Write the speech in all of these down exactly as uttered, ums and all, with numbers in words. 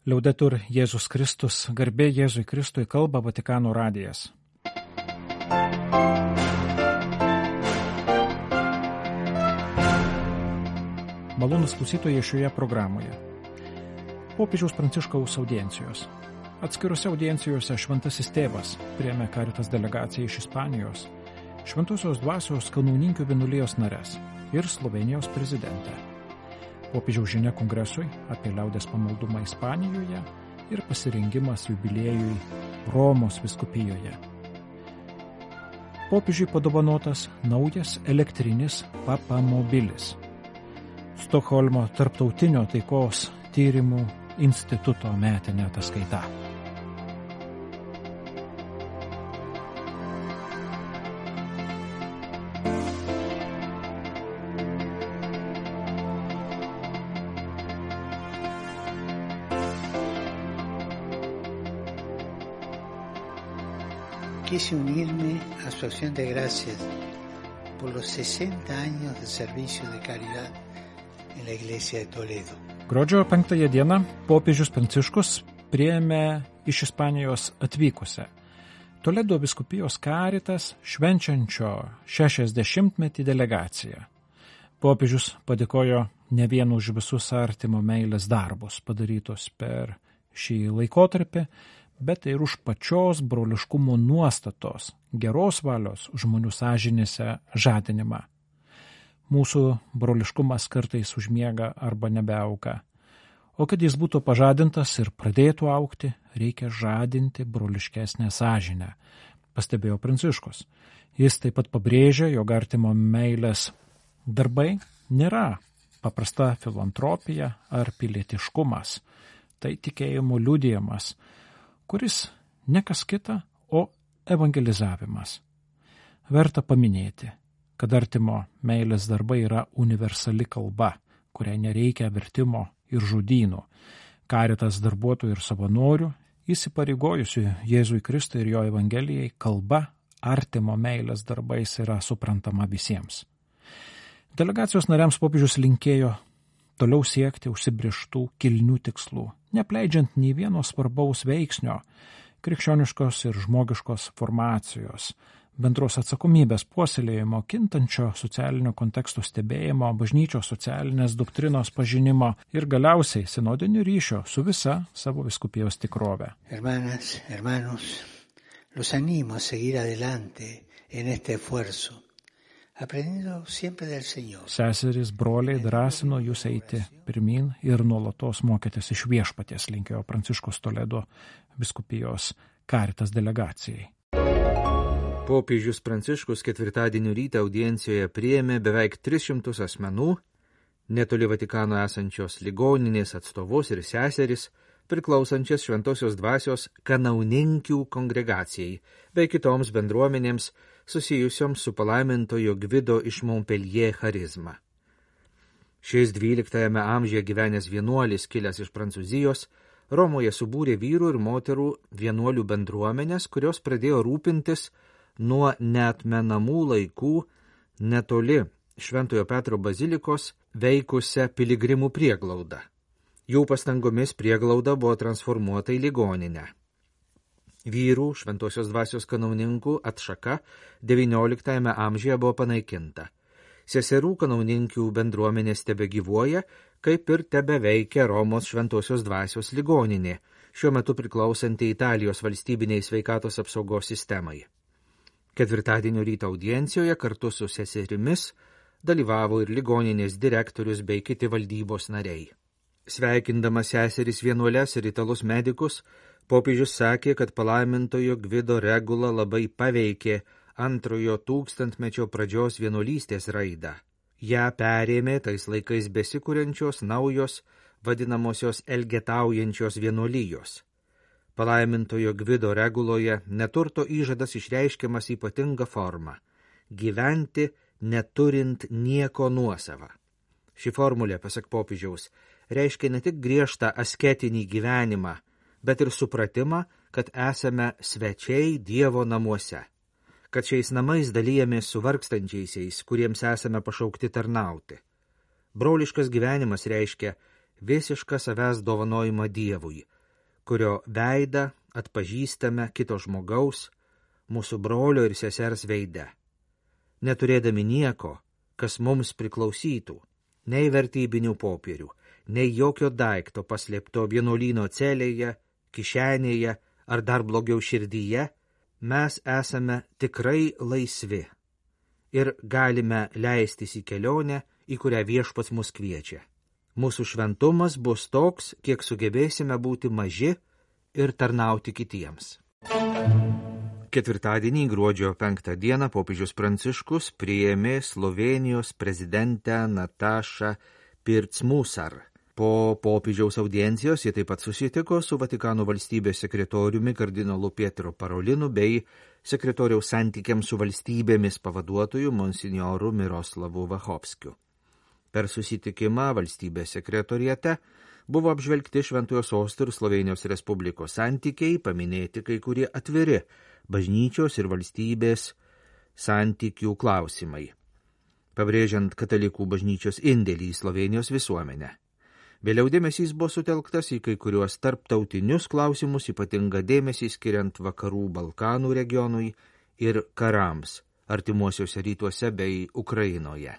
Liaudetur Jėzus Kristus, garbė Jėzui Kristui, kalba Vatikano radijas. Malonūs klausytojai šioje programoje. Popiežiaus Pranciškaus audiencijos. Atskirose audiencijose šventasis tėvas priėmė Caritas delegaciją iš Ispanijos, Šventosios dvasios kanauninkių vienuolijos nares ir Slovėnijos prezidentę. Popiežiaus žinia kongresui apie liaudies pamaldumą Ispanijoje ir pasirengimas jubiliejui Romos vyskupijoje. Popiežiui padovanotas naujas elektrinis papamobilis. Stokholmo tarptautinio taikos tyrimų instituto metinė ataskaita. Quise unirme a su acción de gracias por los sesenta años de servicio de caridad en la Iglesia de Toledo. Gruodžio penktąją dieną popiežius Pranciškus priėmė iš Ispanijos atvykusią Toledo vyskupijos Caritas švenčiančio šešiasdešimtmetį delegaciją. Popiežius padėkojo ne vien už visus artimo meilės darbus padarytus per šį laikotarpį, bet ir už pačios broliškumo nuostatos, geros valios žmonių sąžinėse žadinimą. Mūsų broliškumas kartais užmiega arba nebeauga. O kad jis būtų pažadintas ir pradėtų augti, reikia žadinti broliškesnę sąžinę, pastebėjo Pranciškus. Jis taip pat pabrėžė, jog artimo meilės darbai nėra paprasta filantropija ar pilietiškumas. Tai tikėjimo liudijimas, kuris ne kas kita, o evangelizavimas. Verta paminėti, kad artimo meilės darbai yra universali kalba, kuriai nereikia vertimo ir žodynų. Caritas darbuotojų ir savanorių, įsipareigojusių Jėzui Kristui ir jo evangelijai, kalba artimo meilės darbais yra suprantama visiems. Delegacijos nariams popiežius linkėjo toliau siekti užsibrėžtų kilnių tikslų, nepleidžiant nei vieno svarbaus veiksnio, krikščioniškos ir žmogiškos formacijos, bendros atsakomybės puoselėjimo, kintančio socialinio konteksto stebėjimo, bažnyčios socialinės doktrinos pažinimo ir galiausiai sinodinio ryšio su visa savo vyskupijos tikrove. Hermanas, hermanos, los animo a seguir adelante en este esfuerzo. Seserys, broliai, drąsino jūs eiti pirmin ir nuolatos mokytis iš viešpaties, linkėjo Pranciškus Toledo vyskupijos Caritas delegacijai. Popiežius Pranciškus ketvirtadienio rytą audiencijoje priėmė beveik tris šimtus asmenų, netoli Vatikano esančios ligoninės atstovus ir seseris, priklausančias Šventosios dvasios kanauninkių kongregacijai bei kitoms bendruomenėms susijusioms su palaimintojo Gvido iš Montpellier charizma. Šis dvyliktajame amžiuje gyvenęs vienuolis, kilęs iš Prancūzijos, Romoje subūrė vyrų ir moterų vienuolių bendruomenės, kurios pradėjo rūpintis nuo neatmenamų laikų netoli Šventojo Petro bazilikos veikusią piligrimų prieglaudą. Jų pastangomis prieglauda buvo transformuota į ligoninę. Vyrų Šventosios dvasios kanauninkų atšaka devynioliktajame amžiuje buvo panaikinta. Seserų kanauninkių bendruomenės tebegyvuoja, kaip ir tebeveikia Romos Šventosios dvasios ligoninė, šiuo metu priklausanti Italijos valstybiniai sveikatos apsaugos sistemai. Ketvirtadienio ryto audiencijoje kartu su seserimis dalyvavo ir ligoninės direktorius bei kiti valdybos nariai. Sveikindamas seseris vienuoles ir italus medikus, popiežius sakė, kad palaimintojo Gvido regula labai paveikė antrojo tūkstantmečio pradžios vienuolystės raidą. Ja perėmė tais laikais besikuriančios naujos, vadinamosios elgetaujančios vienuolijos. Palaimintojo Gvido reguloje neturto įžadas išreiškiamas ypatinga forma – gyventi neturint nieko nuosava. Ši formulė, pasak popiežiaus, reiškia ne tik griežtą asketinį gyvenimą, bet ir supratimą, kad esame svečiai Dievo namuose, kad šiais namais dalyjamės su vargstančiaisiais, kuriems esame pašaukti tarnauti. Broliškas gyvenimas reiškia visišką savęs dovanojimą Dievui, kurio veidą atpažįstame kito žmogaus, mūsų brolio ir sesers veide, neturėdami nieko, kas mums priklausytų, nei vertybinių popierių, nei jokio daikto paslėpto vienuolyno celėje, kišenėje ar dar blogiau širdyje, mes esame tikrai laisvi ir galime leistis į kelionę, į kurią viešpats mus kviečia. Mūsų šventumas bus toks, kiek sugebėsime būti maži ir tarnauti kitiems. Ketvirtadienį gruodžio penktą dieną popiežius Pranciškus priėmė Slovėnijos prezidentę Natašą Pirc-Musar. Po popiežiaus audiencijos jie taip pat susitiko su Vatikano valstybės sekretoriumi kardinolu Pietro Parolinu bei sekretoriaus santykiams su valstybėmis pavaduotoju monsinjoru Miroslavu Vachovskiu. Per susitikimą valstybės sekretoriate buvo apžvelgti Šventojo Sosto ir Slovėnijos Respublikos santykiai, paminėti kai kurie atviri bažnyčios ir valstybės santykių klausimai, pabrėžiant katalikų bažnyčios indėlį į Slovėnijos visuomenę. Vėliau dėmesys buvo sutelktas į kai kuriuos tarptautinius klausimus, ypatingą dėmesį skiriant Vakarų Balkanų regionui ir karams artimuosiuose rytuose bei Ukrainoje.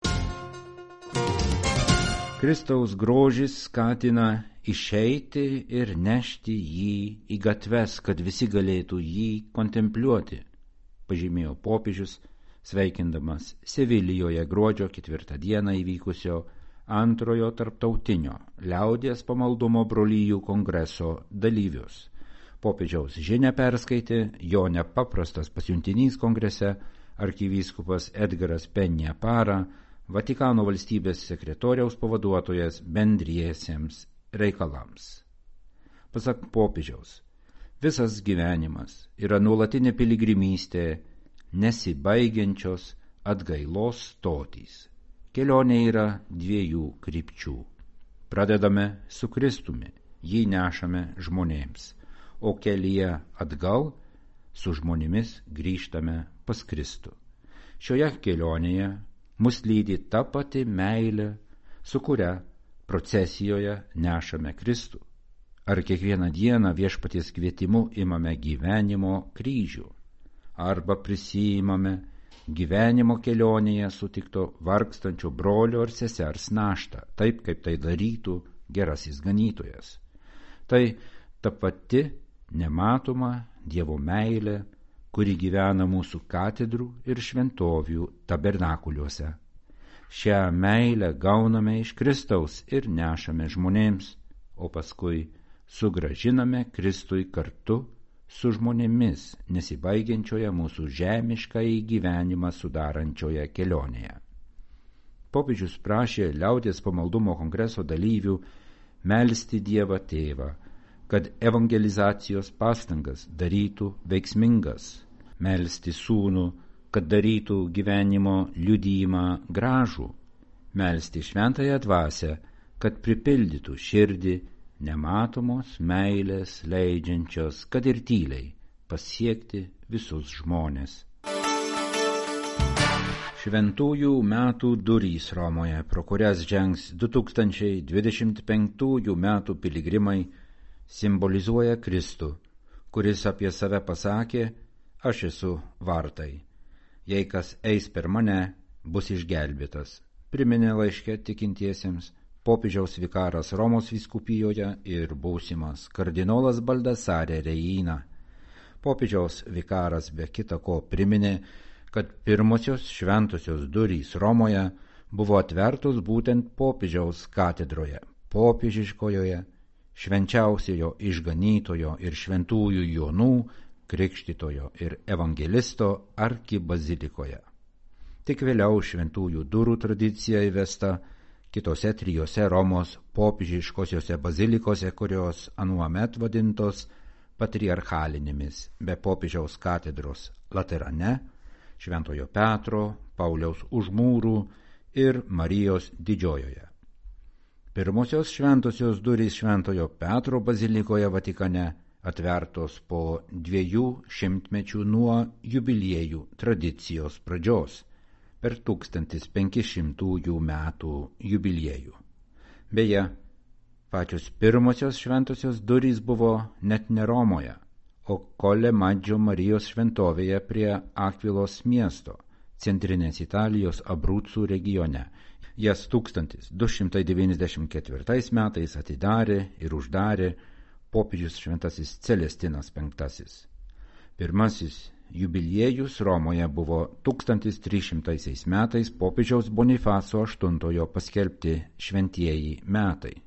Kristaus grožis skatina išeiti ir nešti jį į gatves, kad visi galėtų jį kontempliuoti, pažymėjo popiežius, sveikindamas Sevilijoje gruodžio ketvirtą dieną įvykusio antrojo tarptautinio liaudies pamaldumo brolijų kongreso dalyvius. Popiežiaus žinią perskaitė jo nepaprastas pasiuntinys kongrese arkivyskupas Edgaras Penja Para, Vatikano valstybės sekretoriaus pavaduotojas bendriesiems reikalams. Pasak popiežiaus, visas gyvenimas yra nuolatinė piligrimystė, nesibaigiančios atgailos stotys. Kelionė yra dviejų krypčių. Pradedame su Kristumi, jį nešame žmonėms, o kelyje atgal su žmonėmis grįžtame pas Kristų. Šioje kelionėje mus lydi ta pati meilė, su kuria procesijoje nešame Kristų. Ar kiekvieną dieną viešpaties kvietimu imame gyvenimo kryžių, arba prisijimame gyvenimo kelionėje sutikto vargstančio brolio ar sesers naštą, taip kaip tai darytų gerasis ganytojas. Tai ta pati nematoma Dievo meilė, kuri gyvena mūsų katedrų ir šventovių tabernakuliuose. Šią meilę gauname iš Kristaus ir nešame žmonėms, o paskui sugrąžiname Kristui kartu su žmonėmis nesibaigiančioje mūsų žemiškąjį gyvenimą sudarančioje kelionėje. Popiežius prašė liaudies pamaldumo kongreso dalyvių melsti Dievą Tėvą, kad evangelizacijos pastangas darytų veiksmingas, melsti Sūnų, kad darytų gyvenimo liudijimą gražų, melsti Šventąją Dvasią, kad pripildytų širdį nematomos meilės leidžiančios, kad ir tyliai pasiekti visus žmones. Šventųjų metų durys Romoje, pro kurias žengs du tūkstančiai dvidešimt penktųjų metų piligrimai, simbolizuoja Kristų, kuris apie save pasakė: aš esu vartai. Jei kas eis per mane, bus išgelbėtas, priminė laiške tikintiesiems popiežiaus vikaras Romos vyskupijoje ir būsimas kardinolas Baldasarė Reina. Popiežiaus vikaras be kita ko priminė, kad pirmosios šventosios durys Romoje buvo atvertos būtent popiežiaus katedroje, popiežiškojoje, švenčiausiojo išganytojo ir šventųjų Jonų, krikštytojo ir evangelisto arkibazilikoje. Tik vėliau šventųjų durų tradicija įvesta kitose trijose Romos popiežiškosiose bazilikose, kurios anuomet vadintos patriarchalinėmis, be popiežiaus katedros Laterane, Šventojo Petro, Pauliaus Užmūrų ir Marijos Didžiojoje. Pirmosios šventosios durys Šventojo Petro bazilikoje Vatikane atvertos po dviejų šimtmečių nuo jubiliejų tradicijos pradžios, per tūkstantis penki šimtųjų metų jubiliejų. Beje, Pačios pirmosios šventosios durys buvo net ne Romoje, o Kole Madžio Marijos šventovėje prie Akvilos miesto, centrinės Italijos Abruzų regione. Jas tūkstantis du šimtai devyniasdešimt ketvirtais metais atidarė ir uždarė popiežius šventasis Celestinas penktasis. Pirmasis jubiliejus Romoje buvo tūkstantis trys šimtaisiais metais popiežiaus Bonifaco aštuntojo paskelbti šventieji metai.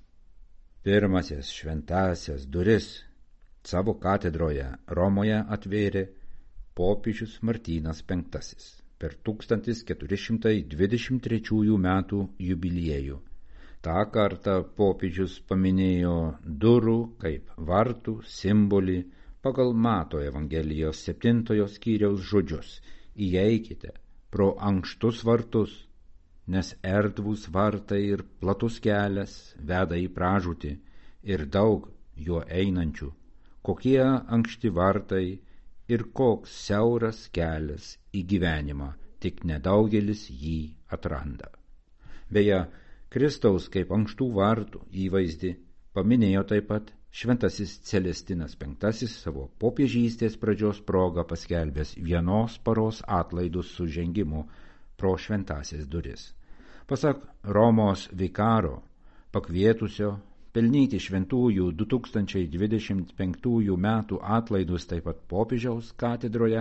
Pirmasis šventasias duris savo katedroje Romoje atvėrė popiežius Martynas penktasis per tūkstantis keturi šimtai dvidešimt trečiųjų metų jubiliejų. Ta kartą popiežius paminėjo durų kaip vartų simbolį pagal Mato Evangelijos septintojo skyriaus žodžius: įeikite pro ankštus vartus, nes erdvūs vartai ir platus kelias veda į pražūtį ir daug juo einančių. Kokie ankšti vartai ir koks siauras kelias į gyvenimą, tik nedaugelis jį atranda. Beje, Kristaus kaip ankštų vartų įvaizdį paminėjo taip pat šventasis Celestinas penktasis savo popiežystės pradžios proga paskelbęs vienos paros atlaidus su žengimu pro šventasias duris. Pasak Romos vikaro, pakvietusio pelnyti šventųjų du tūkstančiai dvidešimt penktųjų metų atlaidus taip pat popiežiaus katedroje,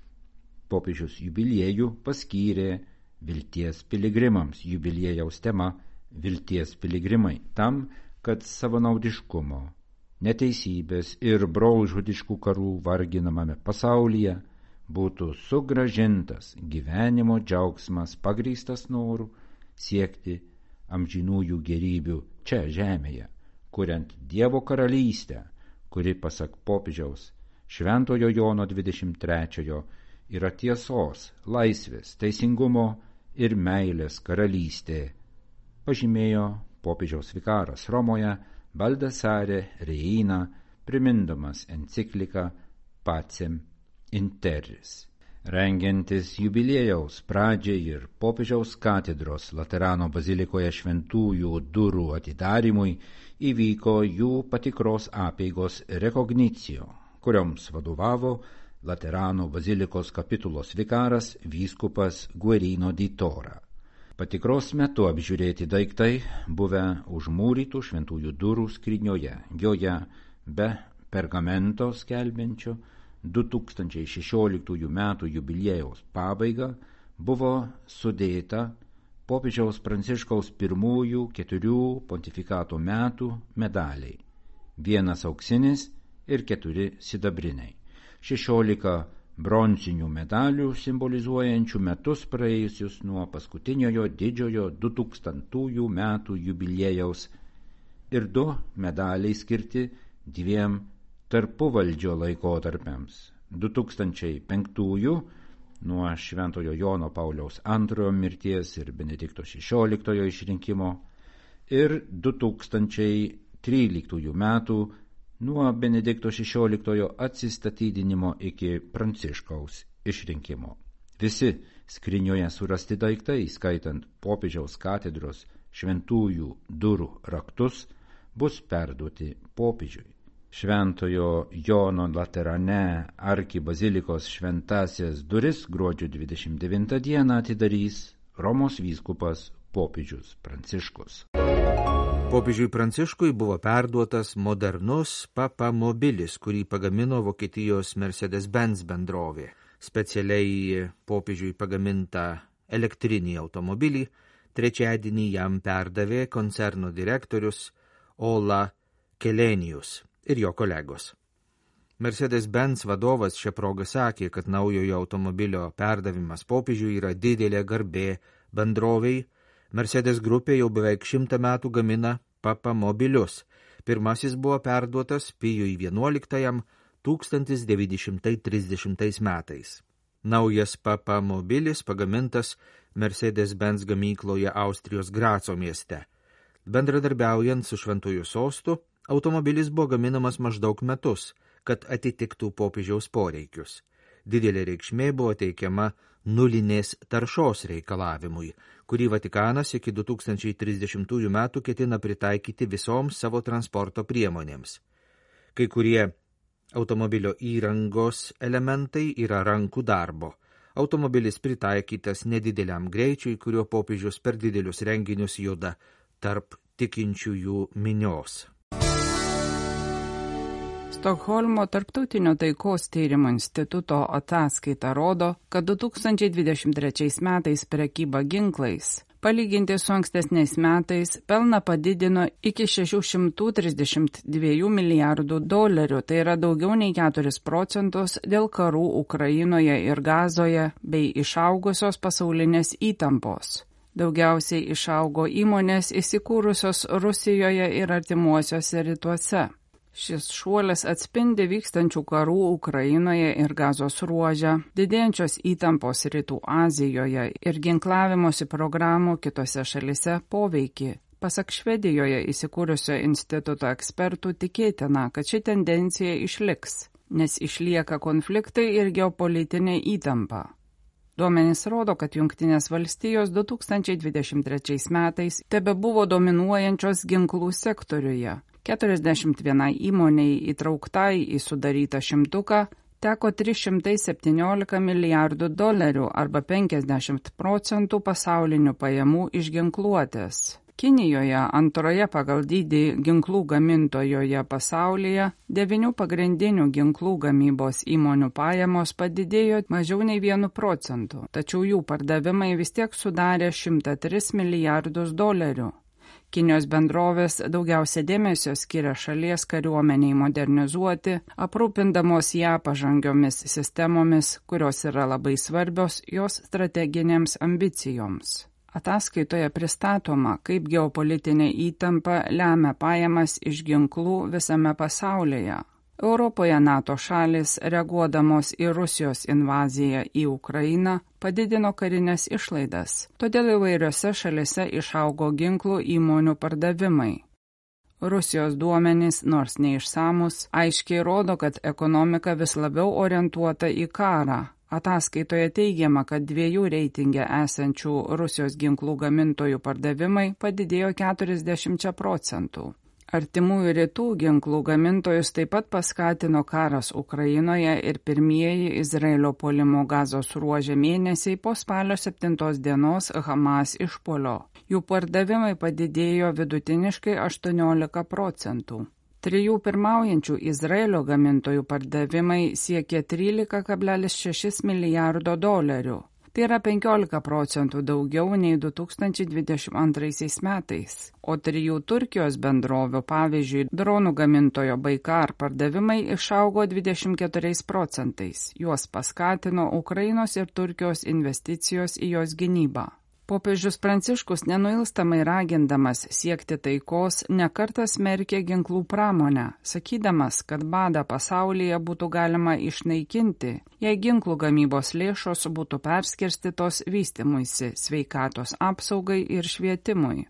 popiežius jubiliejų paskyrė vilties piligrimams. Jubiliejaus tema – vilties piligrimai, tam, kad savanaudiškumo, neteisybės ir brolžudiškų karų varginamame pasaulyje būtų sugrąžintas gyvenimo džiaugsmas pagrįstas noru siekti amžinųjų gerybių čia žemėje, kuriant Dievo karalystę, kuri, pasak popiežiaus Šventojo Jono dvidešimt trečiojo, yra tiesos, laisvės, teisingumo ir meilės karalystė, pažymėjo popiežiaus vikaras Romoje Baldassare Reina, primindamas encikliką Pacem in Terris. Rengiantis jubiliejaus pradžiai ir popiežiaus katedros Laterano bazilikoje šventųjų durų atidarimui įvyko jų patikros apeigos rekognicijo, kurioms vadovavo Laterano bazilikos kapitulos vikaras vyskupas Guerino di Tora. Patikros metu apžiūrėti daiktai buvę užmūrytų šventųjų durų skrynioje, joje be pergamento skelbiančio du tūkstančiai šešioliktųjų metų jubiliejaus pabaigą buvo sudėta popiežiaus Pranciškaus pirmųjų keturių pontifikato metų medaliai, vienas auksinis ir keturi sidabriniai, šešiolika bronzinių medalių simbolizuojančių metus praėjusius nuo paskutiniojo didžiojo du tūkstantųjų metų jubiliejaus ir du medaliai skirti dviem tarpuvaldžio laikotarpiams – du tūkstančiai penktųjų nuo Šventojo Jono Pauliaus antrojo mirties ir Benedikto šešioliktojo išrinkimo ir du tūkstančiai tryliktųjų metų nuo Benedikto šešioliktojo atsistatydinimo iki Pranciškaus išrinkimo. Visi skrinioje surasti daiktai, skaitant popiežiaus katedros šventųjų durų raktus, bus perduoti popiežiui. Šventojo Jono Laterane arkibazilikos šventasias duris gruodžio dvidešimt devintą dieną atidarys Romos vyskupas popiežius Pranciškus. Popiežiui Pranciškui buvo perduotas modernus papamobilis, kurį pagamino Vokietijos Mercedes-Benz bendrovė. Specialiai popiežiui pagamintą elektrinį automobilį trečiadienį jam perdavė koncerno direktorius Ola Kelenius ir jo kolegos. Mercedes-Benz vadovas šią progą sakė, kad naujojo automobilio perdavimas popiežiui yra didelė garbė bendrovei. Mercedes grupė jau beveik šimtą metų gamina papamobilius. Pirmasis buvo perduotas Pijui vienuoliktajam tūkstantis devyni šimtai trisdešimtais metais. Naujas papamobilis pagamintas Mercedes-Benz gamykloje Austrijos Graco mieste. Bendradarbiaujant su Šventuoju sostu, automobilis buvo gaminamas maždaug metus, kad atitiktų popiežiaus poreikius. Didelė reikšmė buvo teikiama nulinės taršos reikalavimui, kurį Vatikanas iki du tūkstančiai trisdešimtųjų metų ketina pritaikyti visoms savo transporto priemonėms. Kai kurie automobilio įrangos elementai yra rankų darbo. Automobilis pritaikytas nedideliam greičiui, kurio popiežius per didelius renginius juda tarp tikinčiųjų minios. Stokholmo Tarptautinio taikos tyrimo instituto ataskaita rodo, kad du tūkstančiai dvidešimt trečiais metais prekyba ginklais, palyginti su ankstesniais metais, pelną padidino iki šešių šimtų trisdešimt dviejų milijardų dolerių, tai yra daugiau nei keturis procentus dėl karų Ukrainoje ir Gazoje bei išaugusios pasaulinės įtampos. Daugiausiai išaugo įmonės įsikūrusios Rusijoje ir artimuosiuose rytuose. Šis šuolis atspindi vykstančių karų Ukrainoje ir Gazos ruože, didėjančios įtampos Rytų Azijoje ir ginklavimosi programų kitose šalise poveikį. Pasak Švedijoje įsikūrusio instituto ekspertų tikėtina, kad ši tendencija išliks, nes išlieka konfliktai ir geopolitinė įtampa. Duomenys rodo, kad Jungtinės valstijos du tūkstančiai dvidešimt trečiais metais tebebuvo dominuojančios ginklų sektoriuje. keturiasdešimt vienai įmoniai įtrauktai į sudarytą šimtuką teko trys šimtai septyniolika milijardų dolerių arba penkiasdešimt procentų pasaulinių pajamų iš ginkluotės. Kinijoje, antroje pagal dydį ginklų gamintojoje pasaulyje, devynių pagrindinių ginklų gamybos įmonių pajamos padidėjo mažiau nei vienu procentu, tačiau jų pardavimai vis tiek sudarė šimtą tris milijardus dolerių. Kinijos bendrovės daugiausia dėmesio skiria šalies kariuomeniai modernizuoti, aprūpindamos ją pažangiomis sistemomis, kurios yra labai svarbios jos strateginėms ambicijoms. Ataskaitoje pristatoma, kaip geopolitinė įtampa lemia pajamas iš ginklų visame pasaulyje. Europoje NATO šalis, reaguodamos į Rusijos invaziją į Ukrainą, padidino karinės išlaidas, todėl įvairiose šalise išaugo ginklų įmonių pardavimai. Rusijos duomenys, nors neišsamus, aiškiai rodo, kad ekonomika vis labiau orientuota į karą. Ataskaitoje teigiama, kad dviejų reitinge esančių Rusijos ginklų gamintojų pardavimai padidėjo keturiasdešimt procentų. Artimųjų rytų ginklų gamintojus taip pat paskatino karas Ukrainoje ir pirmieji Izraelio puolimo Gazos ruože mėnesiai po spalio septintos dienos Hamas išpuolio. Jų pardavimai padidėjo vidutiniškai aštuoniolika procentų. Trijų pirmaujančių Izraelio gamintojų pardavimai siekė trylika kablelis šeši milijardo dolerių. Tai yra penkiolika procentų daugiau nei du tūkstančiai dvidešimt antraisiais metais. O trijų Turkijos bendrovių, pavyzdžiui, dronų gamintojo Baikar pardavimai išaugo dvidešimt keturiais procentais. Juos paskatino Ukrainos ir Turkijos investicijos į jos gynybą. Popiežius Pranciškus nenuilstamai ragindamas siekti taikos nekartą smerkė ginklų pramonę, sakydamas, kad badą pasaulyje būtų galima išnaikinti, jei ginklų gamybos lėšos būtų perskirstytos vystymuisi, sveikatos apsaugai ir švietimui.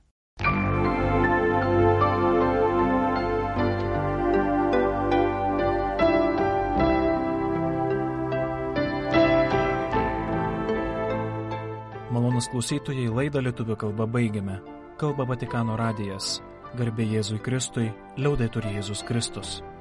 Malonūs klausytojai, laidą lietuvių kalba baigiame. Kalba Vatikano radijas. Garbė Jėzui Kristui, liaudetur Jėzus Kristus.